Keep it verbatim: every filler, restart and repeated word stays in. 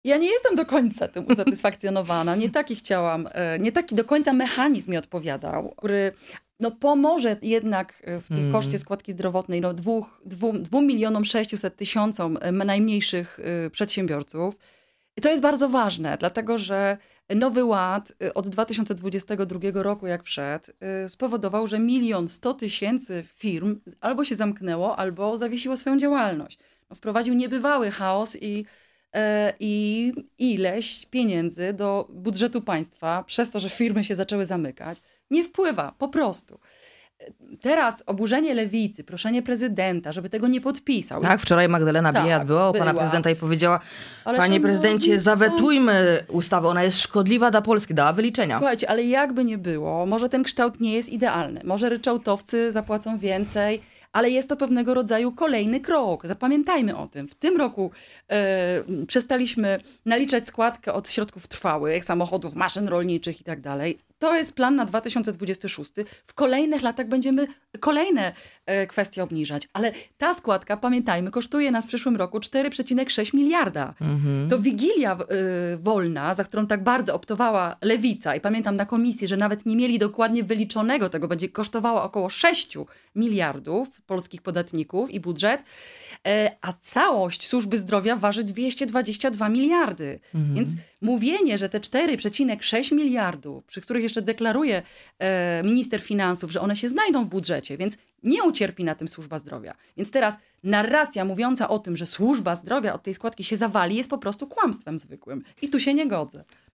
Ja nie jestem do końca tym usatysfakcjonowana. Nie taki chciałam, e, nie taki do końca mechanizm mi odpowiadał, który no, pomoże jednak e, w tym koszcie Mm. składki zdrowotnej no, dwóch, dwóm, dwóm milionom sześciuset tysiącom e, najmniejszych e, przedsiębiorców. I to jest bardzo ważne, dlatego że Nowy Ład e, od dwa tysiące dwudziestego drugiego roku, jak wszedł, e, spowodował, że milion sto tysięcy firm albo się zamknęło, albo zawiesiło swoją działalność. No, wprowadził niebywały chaos i e, i ileś pieniędzy do budżetu państwa przez to, że firmy się zaczęły zamykać, nie wpływa po prostu. Teraz oburzenie lewicy, proszenie prezydenta, żeby tego nie podpisał. Tak, wczoraj Magdalena Tak, Biejat była u pana była. prezydenta i powiedziała, Ale panie szanowni prezydencie, państwo, zawetujmy ustawę, ona jest szkodliwa dla Polski, dała wyliczenia. Słuchajcie, ale jakby nie było, może ten kształt nie jest idealny. Może ryczałtowcy zapłacą więcej, ale jest to pewnego rodzaju kolejny krok. Zapamiętajmy o tym. W tym roku e, przestaliśmy naliczać składkę od środków trwałych, samochodów, maszyn rolniczych i tak dalej. To jest plan na dwa tysiące dwudziesty szósty. W kolejnych latach będziemy kolejne e, kwestie obniżać. Ale ta składka, pamiętajmy, kosztuje nas w przyszłym roku cztery przecinek sześć miliarda. Mhm. To Wigilia y, wolna, za którą tak bardzo optowała lewica i pamiętam na komisji, że nawet nie mieli dokładnie wyliczonego tego, będzie kosztowała około sześć miliardów polskich podatników i budżet, e, a całość służby zdrowia waży dwieście dwadzieścia dwa miliardy. Mhm. Więc mówienie, że te cztery przecinek sześć miliardów, przy których jeszcze deklaruje e, minister finansów, że one się znajdą w budżecie, więc nie ucierpi na tym służba zdrowia. Więc teraz narracja mówiąca o tym, że służba zdrowia od tej składki się zawali, jest po prostu kłamstwem zwykłym. I tu się nie godzę.